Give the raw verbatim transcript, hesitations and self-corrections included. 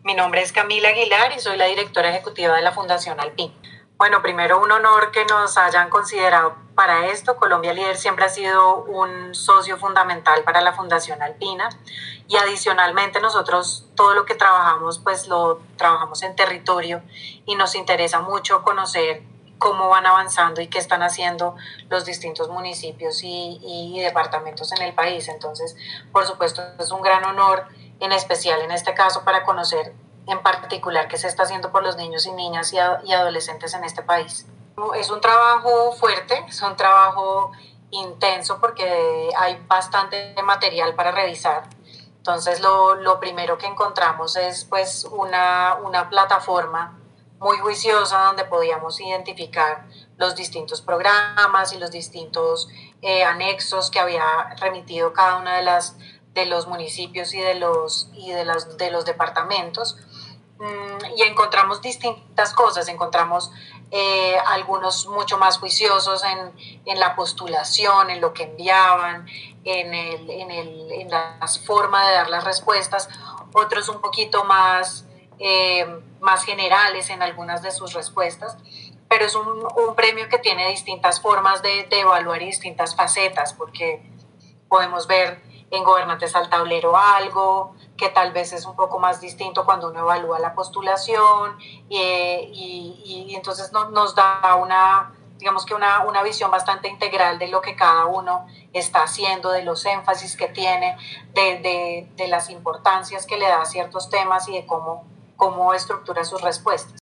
Mi nombre es Camila Aguilar y soy la directora ejecutiva de la Fundación Alpina. Bueno, primero un honor que nos hayan considerado para esto. Colombia Líder siempre ha sido un socio fundamental para la Fundación Alpina y adicionalmente nosotros todo lo que trabajamos pues lo trabajamos en territorio y nos interesa mucho conocer cómo van avanzando y qué están haciendo los distintos municipios y, y departamentos en el país. Entonces, por supuesto, es un gran honor, en especial en este caso, para conocer en particular qué se está haciendo por los niños y niñas y, y adolescentes en este país. Es un trabajo fuerte, es un trabajo intenso porque hay bastante material para revisar. Entonces, lo, lo primero que encontramos es pues una, una plataforma muy juiciosa donde podíamos identificar los distintos programas y los distintos eh, anexos que había remitido cada una de las de los municipios y de los y de las de los departamentos, mm, y encontramos distintas cosas. Encontramos eh, algunos mucho más juiciosos en, en la postulación, en lo que enviaban, en, el, en, el, en la forma de dar las respuestas, otros un poquito más Eh, más generales en algunas de sus respuestas, pero es un, un premio que tiene distintas formas de, de evaluar y distintas facetas, porque podemos ver en gobernantes al tablero algo que tal vez es un poco más distinto cuando uno evalúa la postulación, y, y, y entonces no, nos da una, digamos que una, una visión bastante integral de lo que cada uno está haciendo, de los énfasis que tiene, de, de, de las importancias que le da a ciertos temas y de cómo cómo estructura sus respuestas.